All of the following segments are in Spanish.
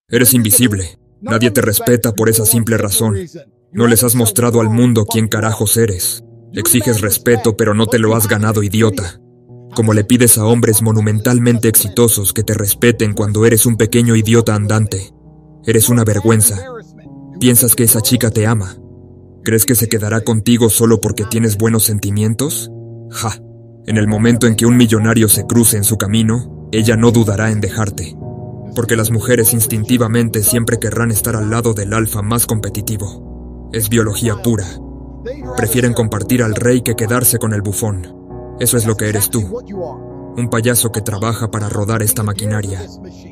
Eres invisible. Nadie te respeta por esa simple razón. No les has mostrado al mundo quién carajos eres. Exiges respeto, pero no te lo has ganado, idiota. Como le pides a hombres monumentalmente exitosos que te respeten cuando eres un pequeño idiota andante. Eres una vergüenza. ¿Piensas que esa chica te ama? ¿Crees que se quedará contigo solo porque tienes buenos sentimientos? ¡Ja! En el momento en que un millonario se cruce en su camino, ella no dudará en dejarte. Porque las mujeres instintivamente siempre querrán estar al lado del alfa más competitivo. Es biología pura. Prefieren compartir al rey que quedarse con el bufón. Eso es lo que eres tú. Un payaso que trabaja para rodar esta maquinaria.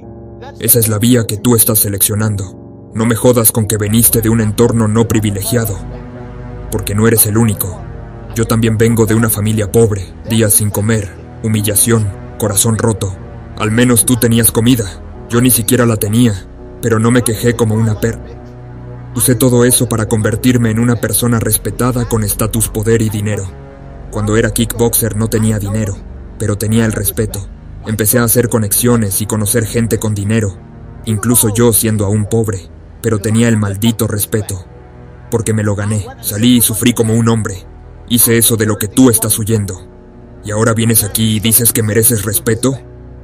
Esa es la vía que tú estás seleccionando. No me jodas con que veniste de un entorno no privilegiado. Porque no eres el único. Yo también vengo de una familia pobre, días sin comer, humillación, corazón roto. Al menos tú tenías comida. Yo ni siquiera la tenía, pero no me quejé como una Usé todo eso para convertirme en una persona respetada con estatus, poder y dinero. Cuando era kickboxer no tenía dinero, pero tenía el respeto. Empecé a hacer conexiones y conocer gente con dinero, incluso yo siendo aún pobre, pero tenía el maldito respeto. Porque me lo gané, salí y sufrí como un hombre. Hice eso de lo que tú estás huyendo. ¿Y ahora vienes aquí y dices que mereces respeto?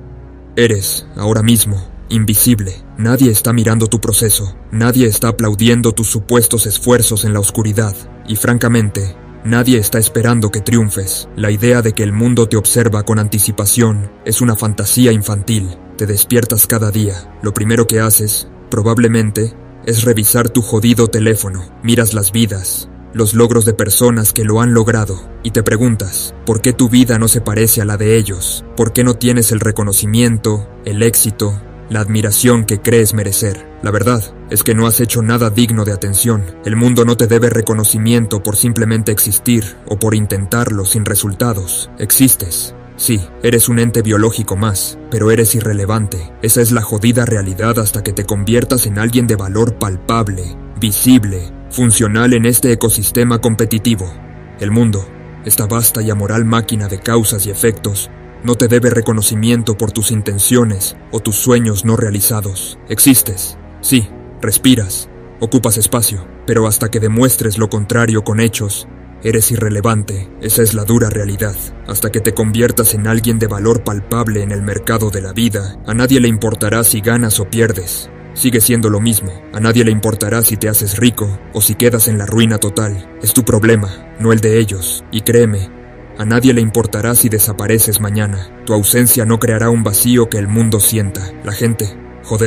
Eres, ahora mismo, invisible. Nadie está mirando tu proceso. Nadie está aplaudiendo tus supuestos esfuerzos en la oscuridad. Y francamente, nadie está esperando que triunfes. La idea de que el mundo te observa con anticipación es una fantasía infantil. Te despiertas cada día. Lo primero que haces, probablemente, es revisar tu jodido teléfono. Miras las vidas, los logros de personas que lo han logrado, y te preguntas, ¿por qué tu vida no se parece a la de ellos? ¿Por qué no tienes el reconocimiento, el éxito, la admiración que crees merecer? La verdad es que no has hecho nada digno de atención. El mundo no te debe reconocimiento por simplemente existir o por intentarlo sin resultados. Existes. Sí, eres un ente biológico más, pero eres irrelevante. Esa es la jodida realidad hasta que te conviertas en alguien de valor palpable, visible, funcional en este ecosistema competitivo. El mundo, esta vasta y amoral máquina de causas y efectos, no te debe reconocimiento por tus intenciones o tus sueños no realizados. Existes, sí, respiras, ocupas espacio, pero hasta que demuestres lo contrario con hechos, eres irrelevante. Esa es la dura realidad. Hasta que te conviertas en alguien de valor palpable en el mercado de la vida, a nadie le importará si ganas o pierdes. Sigue siendo lo mismo. A nadie le importará si te haces rico o si quedas en la ruina total. Es tu problema, no el de ellos. Y créeme, a nadie le importará si desapareces mañana. Tu ausencia no creará un vacío que el mundo sienta. La gente,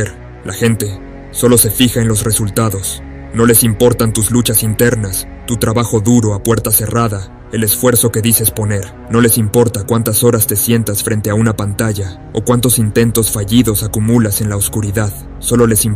la gente, solo se fija en los resultados. No les importan tus luchas internas, tu trabajo duro a puerta cerrada, el esfuerzo que dices poner. No les importa cuántas horas te sientas frente a una pantalla o cuántos intentos fallidos acumulas en la oscuridad. Solo les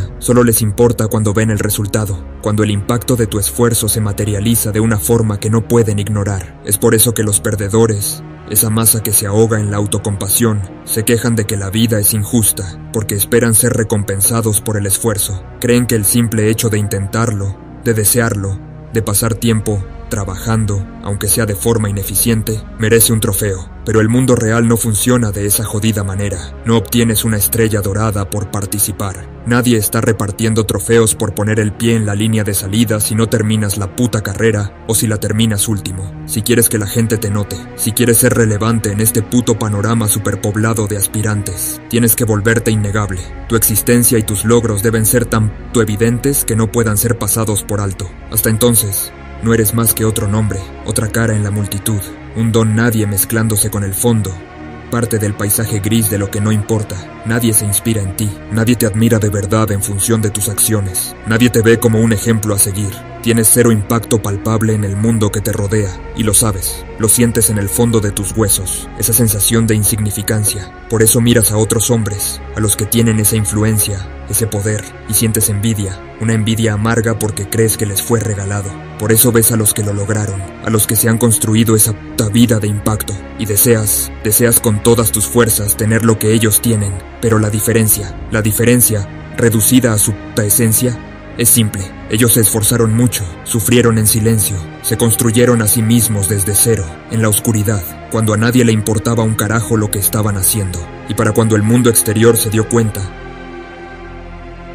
importa cuando ven el resultado, cuando el impacto de tu esfuerzo se materializa de una forma que no pueden ignorar. Es por eso que los perdedores, esa masa que se ahoga en la autocompasión, se quejan de que la vida es injusta, porque esperan ser recompensados por el esfuerzo. Creen que el simple hecho de intentarlo, de desearlo, de pasar tiempo trabajando, aunque sea de forma ineficiente, merece un trofeo. Pero el mundo real no funciona de esa jodida manera. No obtienes una estrella dorada por participar. Nadie está repartiendo trofeos por poner el pie en la línea de salida si no terminas la puta carrera o si la terminas último. Si quieres que la gente te note, si quieres ser relevante en este puto panorama superpoblado de aspirantes, tienes que volverte innegable. Tu existencia y tus logros deben ser tan evidentes que no puedan ser pasados por alto. Hasta entonces, no eres más que otro nombre, otra cara en la multitud, un don nadie mezclándose con el fondo, parte del paisaje gris de lo que no importa. Nadie se inspira en ti, nadie te admira de verdad en función de tus acciones, nadie te ve como un ejemplo a seguir. Tienes cero impacto palpable en el mundo que te rodea, y lo sabes, lo sientes en el fondo de tus huesos, esa sensación de insignificancia. Por eso miras a otros hombres, a los que tienen esa influencia, ese poder, y sientes envidia, una envidia amarga porque crees que les fue regalado. Por eso ves a los que lo lograron, a los que se han construido esa puta vida de impacto, y deseas con todas tus fuerzas tener lo que ellos tienen, pero la diferencia, reducida a su puta esencia, es simple. Ellos se esforzaron mucho, sufrieron en silencio, se construyeron a sí mismos desde cero, en la oscuridad, cuando a nadie le importaba un carajo lo que estaban haciendo. Y para cuando el mundo exterior se dio cuenta,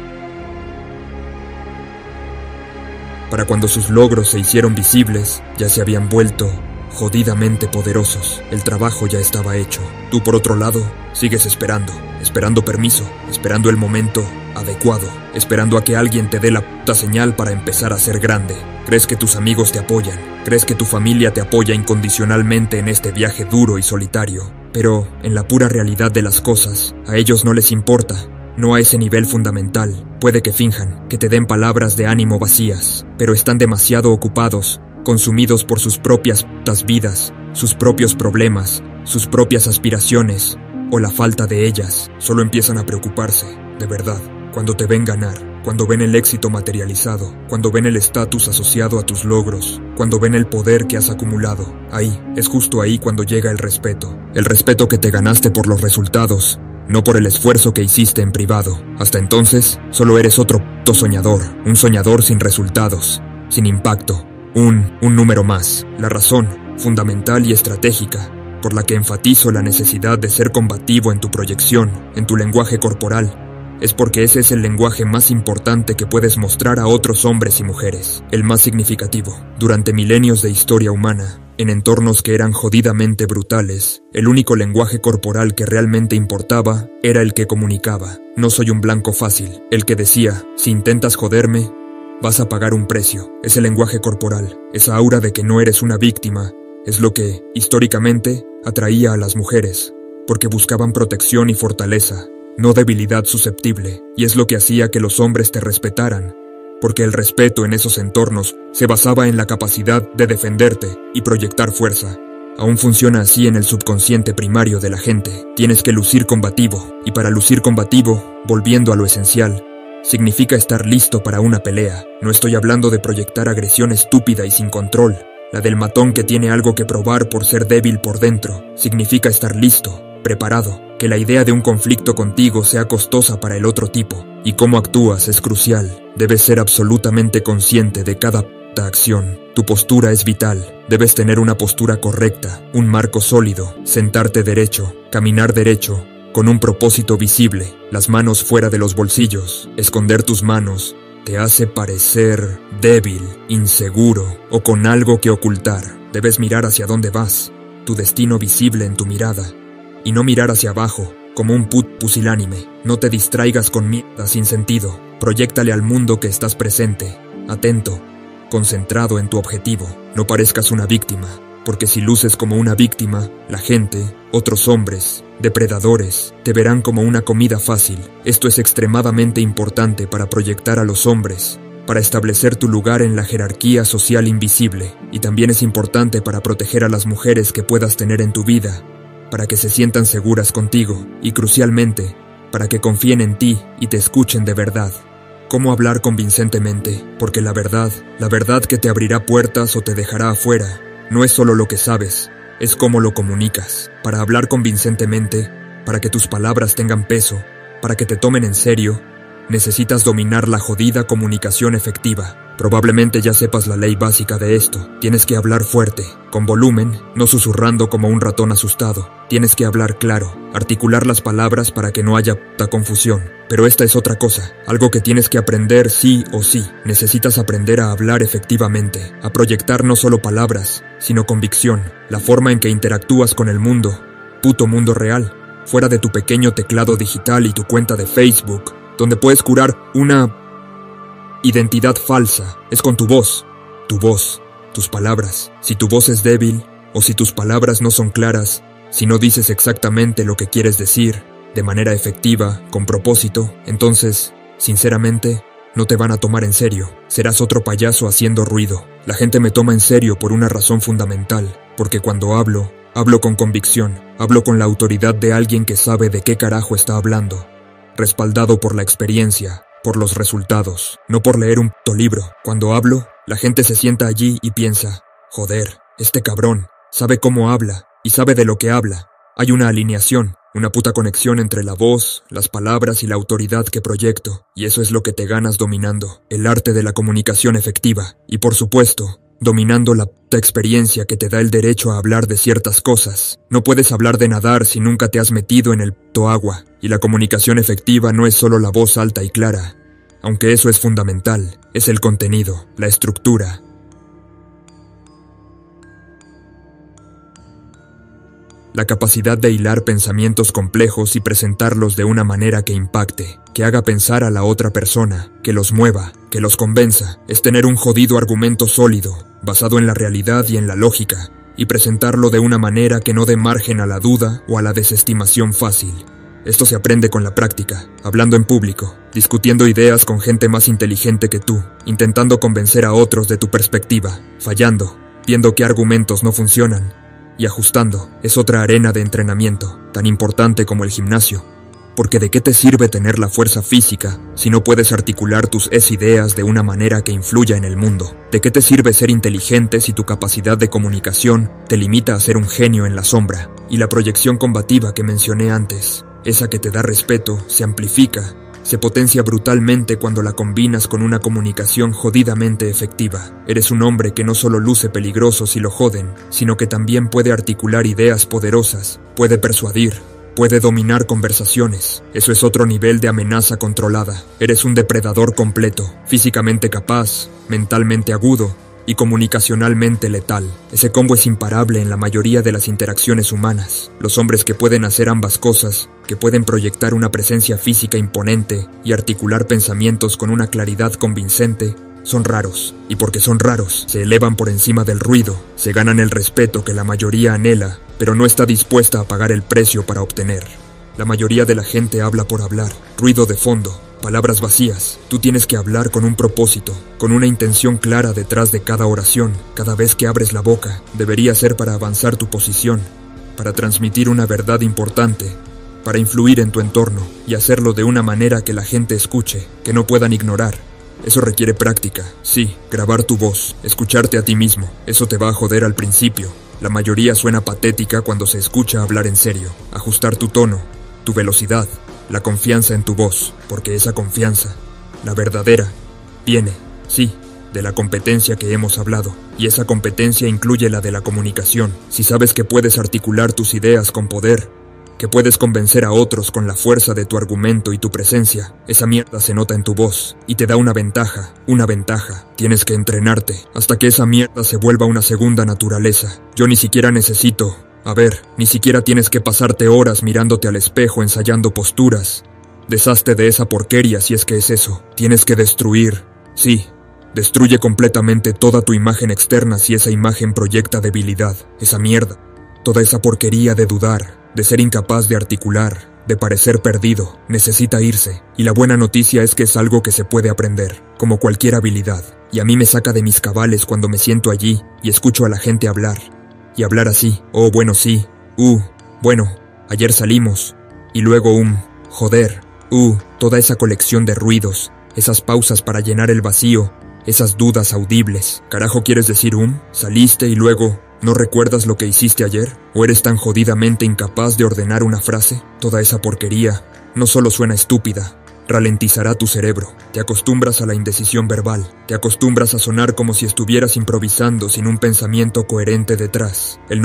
Para cuando sus logros se hicieron visibles, ya se habían vuelto jodidamente poderosos. El trabajo ya estaba hecho. Tú, por otro lado, sigues esperando permiso, esperando el momento adecuado, esperando a que alguien te dé la puta señal para empezar a ser grande. Crees que tus amigos te apoyan, crees que tu familia te apoya incondicionalmente en este viaje duro y solitario, pero en la pura realidad de las cosas, a ellos no les importa. No a ese nivel fundamental. Puede que finjan, que te den palabras de ánimo vacías, pero están demasiado ocupados, consumidos por sus propias putas vidas, sus propios problemas, sus propias aspiraciones, o la falta de ellas. Solo empiezan a preocuparse, de verdad, cuando te ven ganar, cuando ven el éxito materializado, cuando ven el estatus asociado a tus logros, cuando ven el poder que has acumulado. Ahí, es justo ahí cuando llega el respeto que te ganaste por los resultados, no por el esfuerzo que hiciste en privado. Hasta entonces, solo eres otro puto soñador, un soñador sin resultados, sin impacto, un número más. La razón, fundamental y estratégica, por la que enfatizo la necesidad de ser combativo en tu proyección, en tu lenguaje corporal, es porque ese es el lenguaje más importante que puedes mostrar a otros hombres y mujeres, el más significativo. Durante milenios de historia humana, en entornos que eran jodidamente brutales, el único lenguaje corporal que realmente importaba era el que comunicaba. No soy un blanco fácil, el que decía, si intentas joderme, vas a pagar un precio. Ese lenguaje corporal, esa aura de que no eres una víctima, es lo que, históricamente, atraía a las mujeres, porque buscaban protección y fortaleza, no debilidad susceptible, y es lo que hacía que los hombres te respetaran, porque el respeto en esos entornos se basaba en la capacidad de defenderte y proyectar fuerza. Aún funciona así en el subconsciente primario de la gente. Tienes que lucir combativo, y para lucir combativo, volviendo a lo esencial, significa estar listo para una pelea. No estoy hablando de proyectar agresión estúpida y sin control, la del matón que tiene algo que probar por ser débil por dentro. Significa estar listo, preparado, que la idea de un conflicto contigo sea costosa para el otro tipo, y cómo actúas es crucial. Debes ser absolutamente consciente de cada acción. Tu postura es vital. Debes tener una postura correcta, un marco sólido, sentarte derecho, caminar derecho, con un propósito visible, las manos fuera de los bolsillos. Esconder tus manos te hace parecer débil, inseguro o con algo que ocultar. Debes mirar hacia dónde vas, tu destino visible en tu mirada, y no mirar hacia abajo, como un pusilánime. No te distraigas con mierda sin sentido. Proyéctale al mundo que estás presente, atento, concentrado en tu objetivo. No parezcas una víctima, porque si luces como una víctima, la gente, otros hombres, depredadores, te verán como una comida fácil. Esto es extremadamente importante para proyectar a los hombres, para establecer tu lugar en la jerarquía social invisible, y también es importante para proteger a las mujeres que puedas tener en tu vida, para que se sientan seguras contigo, y crucialmente, para que confíen en ti y te escuchen de verdad. ¿Cómo hablar convincentemente? Porque la verdad que te abrirá puertas o te dejará afuera, no es solo lo que sabes, es cómo lo comunicas. Para hablar convincentemente, para que tus palabras tengan peso, para que te tomen en serio, necesitas dominar la jodida comunicación efectiva. Probablemente ya sepas la ley básica de esto. Tienes que hablar fuerte, con volumen, no susurrando como un ratón asustado. Tienes que hablar claro, articular las palabras para que no haya puta confusión. Pero esta es otra cosa, algo que tienes que aprender sí o sí. Necesitas aprender a hablar efectivamente, a proyectar no solo palabras, sino convicción, la forma en que interactúas con el mundo, puto mundo real, fuera de tu pequeño teclado digital y tu cuenta de Facebook, donde puedes curar una identidad falsa. Es con tu voz, tus palabras. Si tu voz es débil, o si tus palabras no son claras, si no dices exactamente lo que quieres decir, de manera efectiva, con propósito, entonces, sinceramente, no te van a tomar en serio. Serás otro payaso haciendo ruido. La gente me toma en serio por una razón fundamental, porque cuando hablo con convicción, hablo con la autoridad de alguien que sabe de qué carajo está hablando, respaldado por la experiencia, por los resultados, no por leer un puto libro. Cuando hablo, la gente se sienta allí y piensa, joder, este cabrón, sabe cómo habla, y sabe de lo que habla. Hay una alineación, una puta conexión entre la voz, las palabras y la autoridad que proyecto, y eso es lo que te ganas dominando, el arte de la comunicación efectiva, y por supuesto, dominando la puta experiencia que te da el derecho a hablar de ciertas cosas. No puedes hablar de nadar si nunca te has metido en el puto agua, y la comunicación efectiva no es solo la voz alta y clara, aunque eso es fundamental. es el contenido, la estructura. La capacidad de hilar pensamientos complejos y presentarlos de una manera que impacte, que haga pensar a la otra persona, que los mueva, que los convenza, es tener un jodido argumento sólido, basado en la realidad y en la lógica, y presentarlo de una manera que no dé margen a la duda o a la desestimación fácil. Esto se aprende con la práctica, hablando en público, discutiendo ideas con gente más inteligente que tú, intentando convencer a otros de tu perspectiva, fallando, viendo qué argumentos no funcionan, y ajustando. Es otra arena de entrenamiento, tan importante como el gimnasio. Porque ¿de qué te sirve tener la fuerza física si no puedes articular tus ideas de una manera que influya en el mundo? ¿De qué te sirve ser inteligente si tu capacidad de comunicación te limita a ser un genio en la sombra? Y la proyección combativa que mencioné antes, esa que te da respeto, se amplifica, se potencia brutalmente cuando la combinas con una comunicación jodidamente efectiva. Eres un hombre que no solo luce peligroso si lo joden, sino que también puede articular ideas poderosas, puede persuadir, puede dominar conversaciones. Eso es otro nivel de amenaza controlada. Eres un depredador completo, físicamente capaz, mentalmente agudo y comunicacionalmente letal. Ese combo es imparable en la mayoría de las interacciones humanas. Los hombres que pueden hacer ambas cosas, que pueden proyectar una presencia física imponente y articular pensamientos con una claridad convincente, son raros. Y porque son raros, se elevan por encima del ruido, se ganan el respeto que la mayoría anhela, pero no está dispuesta a pagar el precio para obtener. La mayoría de la gente habla por hablar, ruido de fondo, palabras vacías. Tú tienes que hablar con un propósito, con una intención clara detrás de cada oración. Cada vez que abres la boca, debería ser para avanzar tu posición, para transmitir una verdad importante, para influir en tu entorno y hacerlo de una manera que la gente escuche, que no puedan ignorar. Eso requiere práctica, sí, grabar tu voz, escucharte a ti mismo. Eso te va a joder al principio. La mayoría suena patética cuando se escucha hablar en serio. Ajustar tu tono, tu velocidad, la confianza en tu voz, porque esa confianza, la verdadera, viene, sí, de la competencia que hemos hablado. Y esa competencia incluye la de la comunicación. Si sabes que puedes articular tus ideas con poder, que puedes convencer a otros con la fuerza de tu argumento y tu presencia, esa mierda se nota en tu voz y te da una ventaja. Tienes que entrenarte hasta que esa mierda se vuelva una segunda naturaleza. Yo ni siquiera necesito... ni siquiera tienes que pasarte horas mirándote al espejo ensayando posturas. Deshazte de esa porquería si es que es eso. Tienes que destruir. Sí, destruye completamente toda tu imagen externa si esa imagen proyecta debilidad. Esa mierda. Toda esa porquería de dudar, de ser incapaz de articular, de parecer perdido, necesita irse. Y la buena noticia es que es algo que se puede aprender, como cualquier habilidad. Y a mí me saca de mis cabales cuando me siento allí y escucho a la gente hablar. Y hablar así, oh bueno sí, bueno, ayer salimos, y luego joder, toda esa colección de ruidos, esas pausas para llenar el vacío, esas dudas audibles. ¿Carajo quieres decir saliste y luego, no recuerdas lo que hiciste ayer? ¿O eres tan jodidamente incapaz de ordenar una frase? Toda esa porquería no solo suena estúpida, ralentizará tu cerebro. Te acostumbras a la indecisión verbal. Te acostumbras a sonar como si estuvieras improvisando sin un pensamiento coherente detrás. El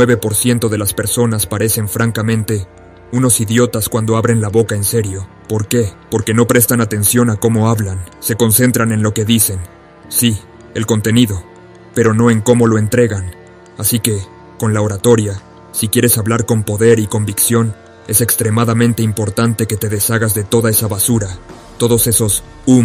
99% de las personas parecen francamente unos idiotas cuando abren la boca en serio. ¿Por qué? Porque no prestan atención a cómo hablan. Se concentran en lo que dicen. Sí, el contenido, pero no en cómo lo entregan. Así que, con la oratoria, si quieres hablar con poder y convicción, es extremadamente importante que te deshagas de toda esa basura, todos esos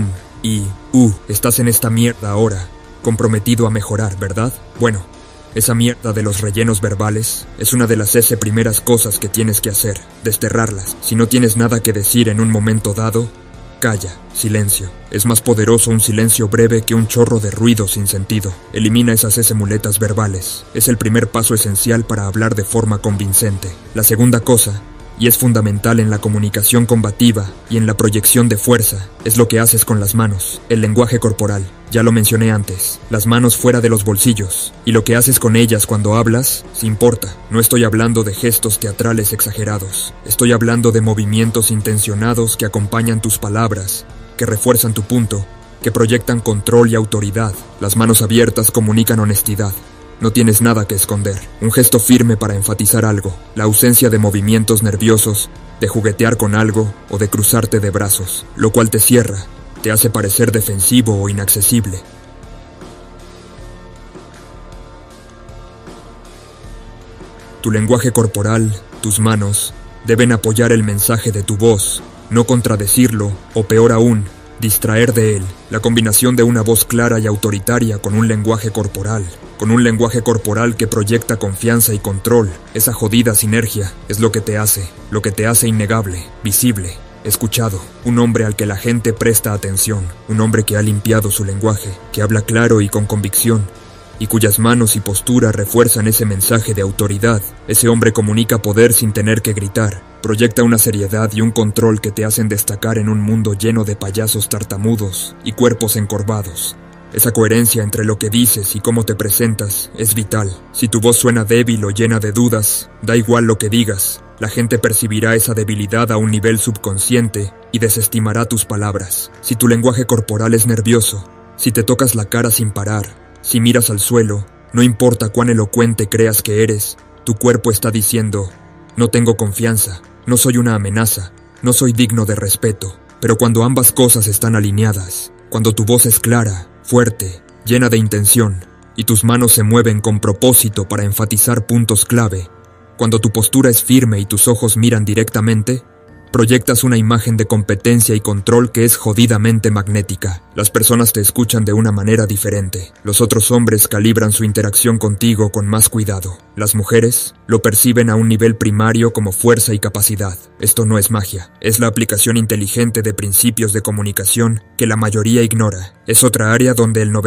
y Estás en esta mierda ahora, comprometido a mejorar, ¿verdad? Bueno, esa mierda de los rellenos verbales es una de las primeras cosas que tienes que hacer, desterrarlas. Si no tienes nada que decir en un momento dado, calla, silencio. Es más poderoso un silencio breve que un chorro de ruido sin sentido. Elimina esas muletas verbales. Es el primer paso esencial para hablar de forma convincente. La segunda cosa, y es fundamental en la comunicación combativa y en la proyección de fuerza, es lo que haces con las manos, el lenguaje corporal. Ya lo mencioné antes, las manos fuera de los bolsillos, y lo que haces con ellas cuando hablas, sí importa. No estoy hablando de gestos teatrales exagerados, estoy hablando de movimientos intencionados que acompañan tus palabras, que refuerzan tu punto, que proyectan control y autoridad. Las manos abiertas comunican honestidad. No tienes nada que esconder. Un gesto firme para enfatizar algo. La ausencia de movimientos nerviosos, de juguetear con algo o de cruzarte de brazos, lo cual te cierra, te hace parecer defensivo o inaccesible. Tu lenguaje corporal, tus manos, deben apoyar el mensaje de tu voz, no contradecirlo, o peor aún, distraer de él. La combinación de una voz clara y autoritaria con un lenguaje corporal que proyecta confianza y control, esa jodida sinergia, es lo que te hace innegable, visible, escuchado, un hombre al que la gente presta atención, un hombre que ha limpiado su lenguaje, que habla claro y con convicción, y cuyas manos y postura refuerzan ese mensaje de autoridad. Ese hombre comunica poder sin tener que gritar, proyecta una seriedad y un control que te hacen destacar en un mundo lleno de payasos tartamudos y cuerpos encorvados. Esa coherencia entre lo que dices y cómo te presentas es vital. Si tu voz suena débil o llena de dudas, da igual lo que digas, la gente percibirá esa debilidad a un nivel subconsciente y desestimará tus palabras. Si tu lenguaje corporal es nervioso, si te tocas la cara sin parar, si miras al suelo, no importa cuán elocuente creas que eres, tu cuerpo está diciendo: no tengo confianza, no soy una amenaza, no soy digno de respeto. Pero cuando ambas cosas están alineadas, cuando tu voz es clara, fuerte, llena de intención, y tus manos se mueven con propósito para enfatizar puntos clave, cuando tu postura es firme y tus ojos miran directamente, proyectas una imagen de competencia y control que es jodidamente magnética. Las personas te escuchan de una manera diferente. Los otros hombres calibran su interacción contigo con más cuidado. Las mujeres lo perciben a un nivel primario como fuerza y capacidad. Esto no es magia. Es la aplicación inteligente de principios de comunicación que la mayoría ignora. Es otra área donde el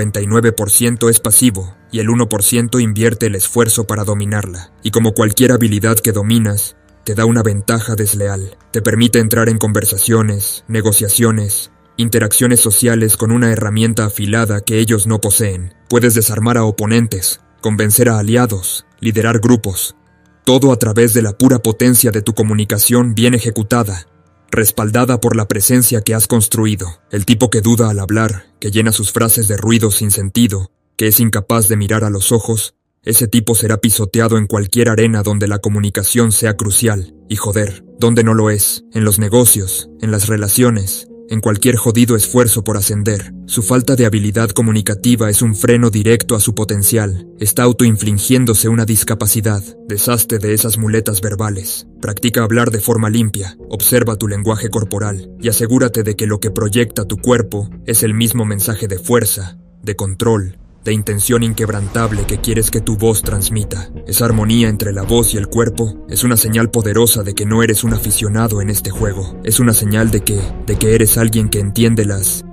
99% es pasivo y el 1% invierte el esfuerzo para dominarla. Y como cualquier habilidad que dominas, te da una ventaja desleal. Te permite entrar en conversaciones, negociaciones, interacciones sociales con una herramienta afilada que ellos no poseen. Puedes desarmar a oponentes, convencer a aliados, liderar grupos. Todo a través de la pura potencia de tu comunicación bien ejecutada, respaldada por la presencia que has construido. El tipo que duda al hablar, que llena sus frases de ruidos sin sentido, que es incapaz de mirar a los ojos, ese tipo será pisoteado en cualquier arena donde la comunicación sea crucial. Y joder, ¿dónde no lo es? En los negocios, en las relaciones, en cualquier jodido esfuerzo por ascender. Su falta de habilidad comunicativa es un freno directo a su potencial. Está autoinfligiéndose una discapacidad. Deshazte de esas muletas verbales. Practica hablar de forma limpia. Observa tu lenguaje corporal y asegúrate de que lo que proyecta tu cuerpo es el mismo mensaje de fuerza, de control, de intención inquebrantable que quieres que tu voz transmita. Esa armonía entre la voz y el cuerpo es una señal poderosa de que no eres un aficionado en este juego. Es una señal de que eres alguien que entiende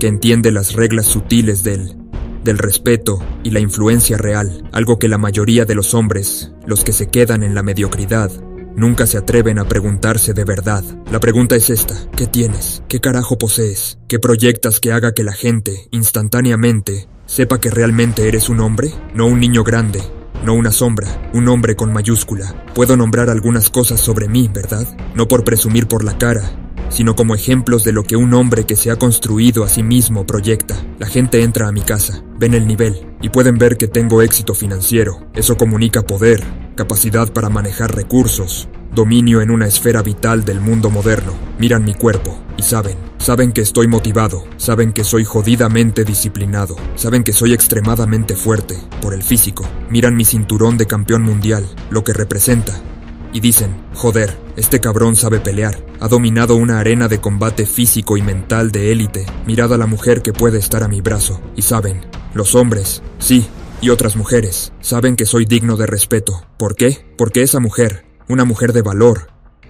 las reglas sutiles del respeto y la influencia real, algo que la mayoría de los hombres, los que se quedan en la mediocridad, nunca se atreven a preguntarse de verdad. La pregunta es esta: ¿qué tienes? ¿Qué carajo posees? ¿Qué proyectas que haga que la gente, instantáneamente, sepa que realmente eres un hombre? No un niño grande, no una sombra, un hombre con mayúscula. Puedo nombrar algunas cosas sobre mí, ¿verdad? No por presumir por la cara, sino como ejemplos de lo que un hombre que se ha construido a sí mismo proyecta. La gente entra a mi casa, ven el nivel, y pueden ver que tengo éxito financiero. Eso comunica poder, capacidad para manejar recursos, dominio en una esfera vital del mundo moderno. Miran mi cuerpo y saben que estoy motivado, saben que soy jodidamente disciplinado, saben que soy extremadamente fuerte por el físico. Miran mi cinturón de campeón mundial, lo que representa, y dicen: joder, este cabrón sabe pelear, ha dominado una arena de combate físico y mental de élite. Mirad a la mujer que puede estar a mi brazo, y saben, los hombres, sí, y otras mujeres, saben que soy digno de respeto. ¿Por qué? Porque esa mujer, una mujer de valor,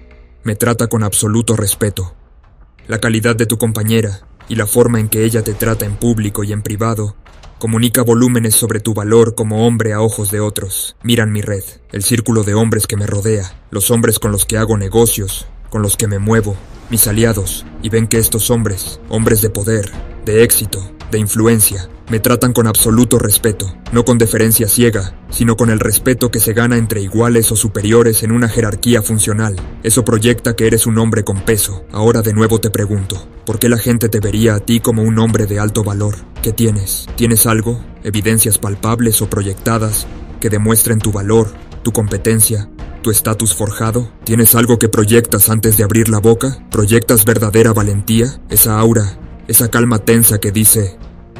me trata con absoluto respeto. La calidad de tu compañera y la forma en que ella te trata en público y en privado comunica volúmenes sobre tu valor como hombre a ojos de otros. Miran mi red, el círculo de hombres que me rodea, los hombres con los que hago negocios, con los que me muevo, mis aliados, y ven que estos hombres, hombres de poder, de éxito, de influencia, me tratan con absoluto respeto, no con deferencia ciega, sino con el respeto que se gana entre iguales o superiores en una jerarquía funcional. Eso proyecta que eres un hombre con peso. Ahora de nuevo te pregunto, ¿por qué la gente te vería a ti como un hombre de alto valor? ¿Qué tienes? ¿Tienes algo, evidencias palpables o proyectadas, que demuestren tu valor, tu competencia, tu estatus forjado? ¿Tienes algo que proyectas antes de abrir la boca? ¿Proyectas verdadera valentía? Esa aura esa calma tensa que dice: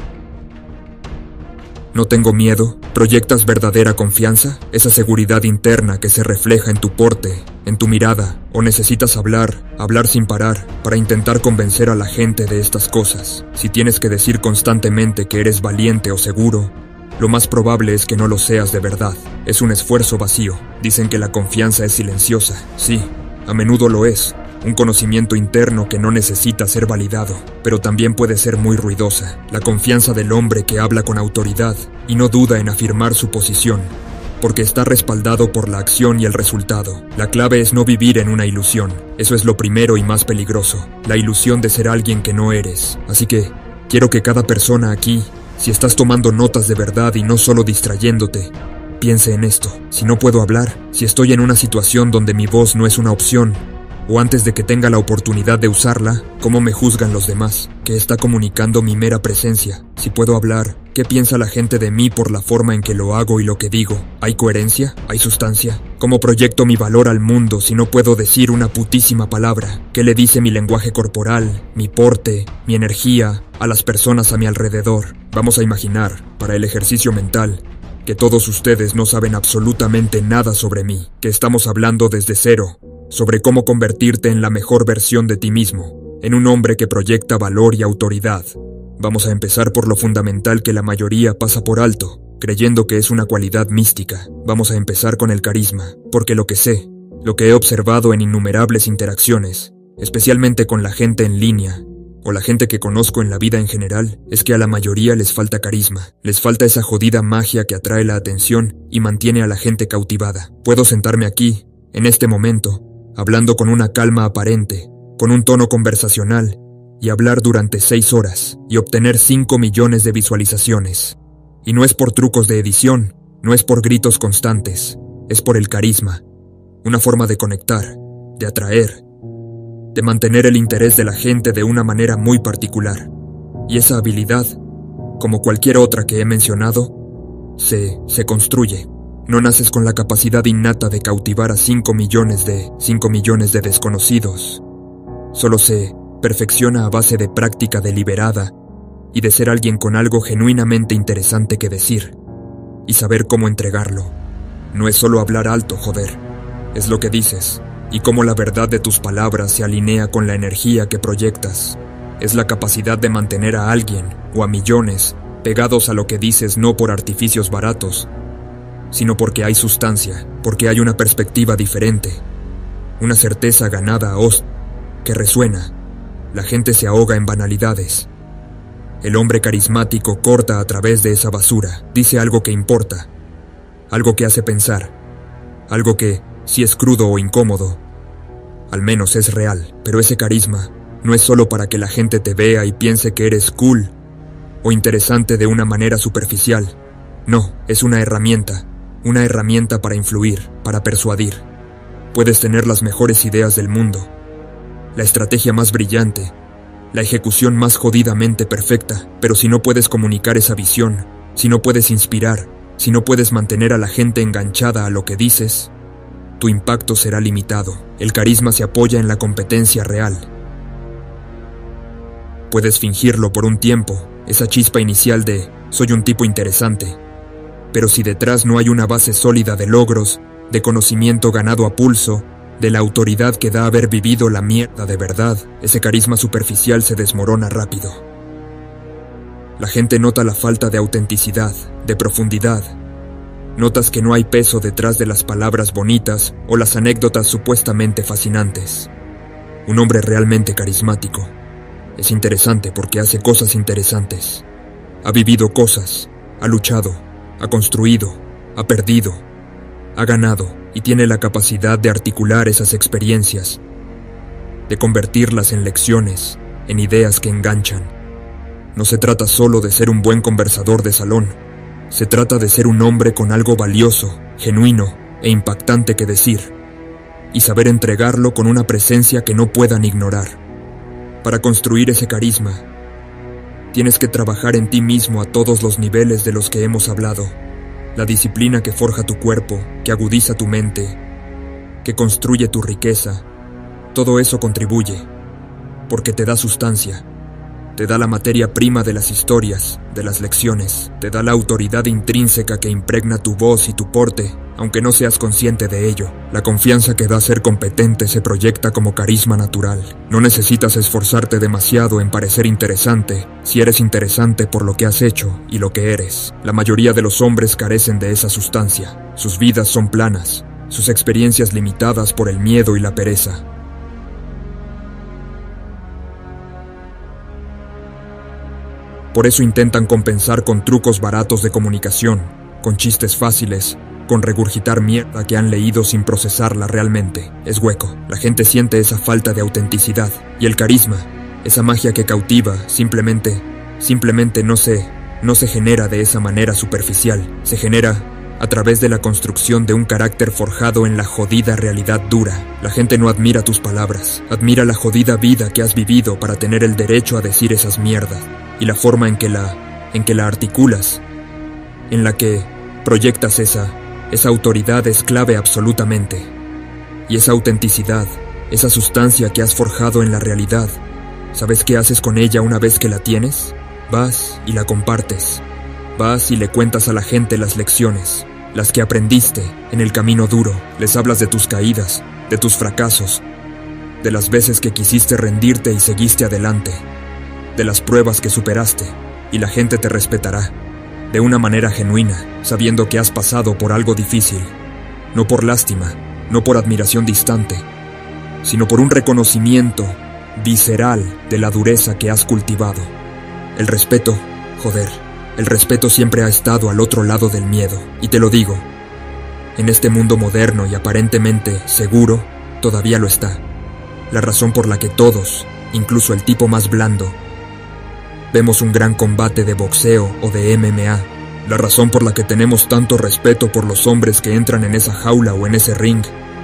no tengo miedo. ¿Proyectas verdadera confianza? Esa seguridad interna que se refleja en tu porte, en tu mirada. ¿O necesitas hablar sin parar, para intentar convencer a la gente de estas cosas? Si tienes que decir constantemente que eres valiente o seguro, lo más probable es que no lo seas de verdad. Es un esfuerzo vacío. Dicen que la confianza es silenciosa. Sí, a menudo lo es. Un conocimiento interno que no necesita ser validado, pero también puede ser muy ruidosa. La confianza del hombre que habla con autoridad y no duda en afirmar su posición, porque está respaldado por la acción y el resultado. La clave es no vivir en una ilusión. Eso es lo primero y más peligroso, la ilusión de ser alguien que no eres. Así que, quiero que cada persona aquí, si estás tomando notas de verdad y no solo distrayéndote, piense en esto. Si no puedo hablar, si estoy en una situación donde mi voz no es una opción, o antes de que tenga la oportunidad de usarla, ¿cómo me juzgan los demás? ¿Qué está comunicando mi mera presencia? Si puedo hablar, ¿qué piensa la gente de mí por la forma en que lo hago y lo que digo? ¿Hay coherencia? ¿Hay sustancia? ¿Cómo proyecto mi valor al mundo si no puedo decir una putísima palabra? ¿Qué le dice mi lenguaje corporal, mi porte, mi energía a las personas a mi alrededor? Vamos a imaginar, para el ejercicio mental, que todos ustedes no saben absolutamente nada sobre mí, que estamos hablando desde cero, sobre cómo convertirte en la mejor versión de ti mismo, en un hombre que proyecta valor y autoridad. Vamos a empezar por lo fundamental que la mayoría pasa por alto, creyendo que es una cualidad mística. Vamos a empezar con el carisma, porque lo que sé, lo que he observado en innumerables interacciones, especialmente con la gente en línea, o la gente que conozco en la vida en general, es que a la mayoría les falta carisma, les falta esa jodida magia que atrae la atención y mantiene a la gente cautivada. Puedo sentarme aquí, en este momento, hablando con una calma aparente, con un tono conversacional, y hablar durante 6 horas, y obtener 5 millones de visualizaciones. Y no es por trucos de edición, no es por gritos constantes, es por el carisma, una forma de conectar, de atraer, de mantener el interés de la gente de una manera muy particular. Y esa habilidad, como cualquier otra que he mencionado, se construye. No naces con la capacidad innata de cautivar a 5 millones de desconocidos. Solo se perfecciona a base de práctica deliberada y de ser alguien con algo genuinamente interesante que decir y saber cómo entregarlo. No es solo hablar alto, joder. Es lo que dices y cómo la verdad de tus palabras se alinea con la energía que proyectas. Es la capacidad de mantener a alguien o a millones pegados a lo que dices, no por artificios baratos, sino porque hay sustancia, porque hay una perspectiva diferente, una certeza ganada a host que resuena. La gente se ahoga en banalidades. El hombre carismático corta a través de esa basura, dice algo que importa, algo que hace pensar, algo que, si es crudo o incómodo, al menos es real. Pero ese carisma no es solo para que la gente te vea y piense que eres cool o interesante de una manera superficial. No, es una herramienta para influir, para persuadir. Puedes tener las mejores ideas del mundo, la estrategia más brillante, la ejecución más jodidamente perfecta, pero si no puedes comunicar esa visión, si no puedes inspirar, si no puedes mantener a la gente enganchada a lo que dices, tu impacto será limitado. El carisma se apoya en la competencia real. Puedes fingirlo por un tiempo, esa chispa inicial de soy un tipo interesante, pero si detrás no hay una base sólida de logros, de conocimiento ganado a pulso, de la autoridad que da haber vivido la mierda de verdad, ese carisma superficial se desmorona rápido. La gente nota la falta de autenticidad, de profundidad. Notas que no hay peso detrás de las palabras bonitas o las anécdotas supuestamente fascinantes. Un hombre realmente carismático es interesante porque hace cosas interesantes. Ha vivido cosas, ha luchado, ha construido, ha perdido, ha ganado y tiene la capacidad de articular esas experiencias, de convertirlas en lecciones, en ideas que enganchan. No se trata solo de ser un buen conversador de salón, se trata de ser un hombre con algo valioso, genuino e impactante que decir, y saber entregarlo con una presencia que no puedan ignorar. Para construir ese carisma, tienes que trabajar en ti mismo a todos los niveles de los que hemos hablado. La disciplina que forja tu cuerpo, que agudiza tu mente, que construye tu riqueza, todo eso contribuye, porque te da sustancia, Te da la materia prima de las historias, de las lecciones. Te da la autoridad intrínseca que impregna tu voz y tu porte, aunque no seas consciente de ello. La confianza que da ser competente se proyecta como carisma natural. No necesitas esforzarte demasiado en parecer interesante, si eres interesante por lo que has hecho y lo que eres. La mayoría de los hombres carecen de esa sustancia. Sus vidas son planas, sus experiencias limitadas por el miedo y la pereza. Por eso intentan compensar con trucos baratos de comunicación, con chistes fáciles, con regurgitar mierda que han leído sin procesarla realmente. Es hueco. La gente siente esa falta de autenticidad. Y el carisma, esa magia que cautiva, simplemente no se genera de esa manera superficial. Se genera a través de la construcción de un carácter forjado en la jodida realidad dura. La gente no admira tus palabras, admira la jodida vida que has vivido para tener el derecho a decir esas mierdas. Y la forma en que la articulas, en la que proyectas esa autoridad es clave absolutamente. Y esa autenticidad, esa sustancia que has forjado en la realidad, ¿sabes qué haces con ella una vez que la tienes? Vas y la compartes. Vas y le cuentas a la gente las lecciones, las que aprendiste en el camino duro. Les hablas de tus caídas, de tus fracasos, de las veces que quisiste rendirte y seguiste adelante, de las pruebas que superaste, y la gente te respetará, de una manera genuina, sabiendo que has pasado por algo difícil, no por lástima, no por admiración distante, sino por un reconocimiento visceral de la dureza que has cultivado. El respeto, el respeto siempre ha estado al otro lado del miedo, y te lo digo, en este mundo moderno y aparentemente seguro, todavía lo está. La razón por la que todos, incluso el tipo más blando, vemos un gran combate de boxeo o de MMA. La razón por la que tenemos tanto respeto por los hombres que entran en esa jaula o en ese ring,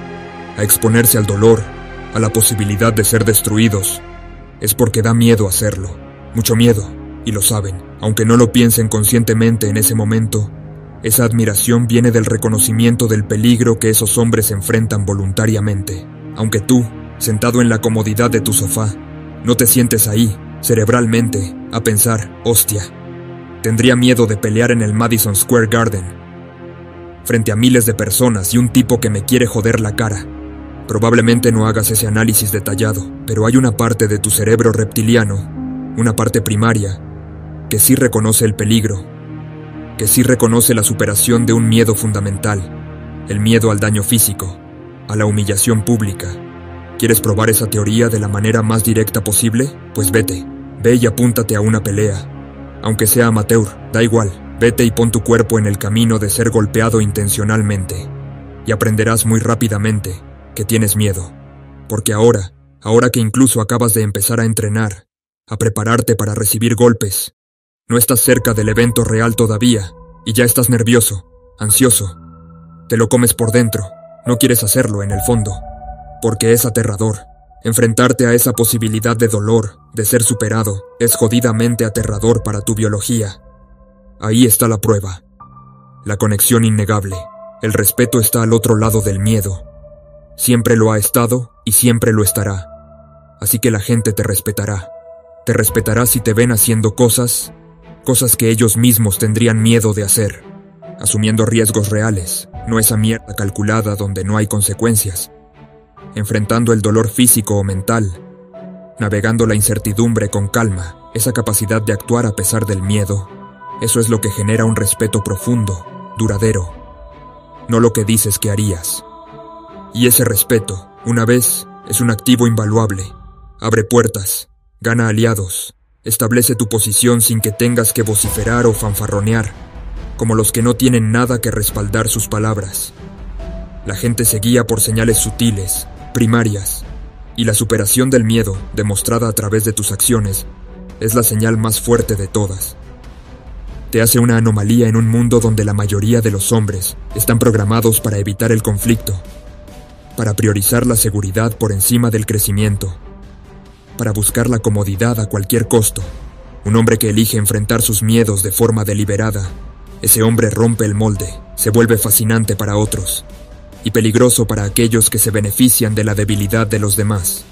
a exponerse al dolor, a la posibilidad de ser destruidos, es porque da miedo hacerlo. Mucho miedo, y lo saben. Aunque no lo piensen conscientemente en ese momento, esa admiración viene del reconocimiento del peligro que esos hombres enfrentan voluntariamente. Aunque tú, sentado en la comodidad de tu sofá, no te sientes ahí, cerebralmente, a pensar, hostia, tendría miedo de pelear en el Madison Square Garden, frente a miles de personas y un tipo que me quiere joder la cara. Probablemente no hagas ese análisis detallado, pero hay una parte de tu cerebro reptiliano, una parte primaria, que sí reconoce el peligro, que sí reconoce la superación de un miedo fundamental, el miedo al daño físico, a la humillación pública. ¿Quieres probar esa teoría de la manera más directa posible? Pues vete, ve y apúntate a una pelea. Aunque sea amateur, da igual, vete y pon tu cuerpo en el camino de ser golpeado intencionalmente. Y aprenderás muy rápidamente que tienes miedo. Porque ahora que incluso acabas de empezar a entrenar, a prepararte para recibir golpes, no estás cerca del evento real todavía, y ya estás nervioso, ansioso. Te lo comes por dentro, no quieres hacerlo en el fondo. Porque es aterrador. Enfrentarte a esa posibilidad de dolor, de ser superado, es jodidamente aterrador para tu biología. Ahí está la prueba. La conexión innegable. El respeto está al otro lado del miedo. Siempre lo ha estado y siempre lo estará. Así que la gente te respetará. Te respetará si te ven haciendo cosas que ellos mismos tendrían miedo de hacer. Asumiendo riesgos reales, no esa mierda calculada donde no hay consecuencias. Enfrentando el dolor físico o mental, navegando la incertidumbre con calma, esa capacidad de actuar a pesar del miedo, eso es lo que genera un respeto profundo, duradero, no lo que dices que harías. Y ese respeto, una vez, es un activo invaluable. Abre puertas, gana aliados, establece tu posición sin que tengas que vociferar o fanfarronear, como los que no tienen nada que respaldar sus palabras. La gente se guía por señales sutiles, primarias, y la superación del miedo, demostrada a través de tus acciones, es la señal más fuerte de todas. Te hace una anomalía en un mundo donde la mayoría de los hombres están programados para evitar el conflicto, para priorizar la seguridad por encima del crecimiento, para buscar la comodidad a cualquier costo. Un hombre que elige enfrentar sus miedos de forma deliberada, ese hombre rompe el molde, se vuelve fascinante para otros, y peligroso para aquellos que se benefician de la debilidad de los demás.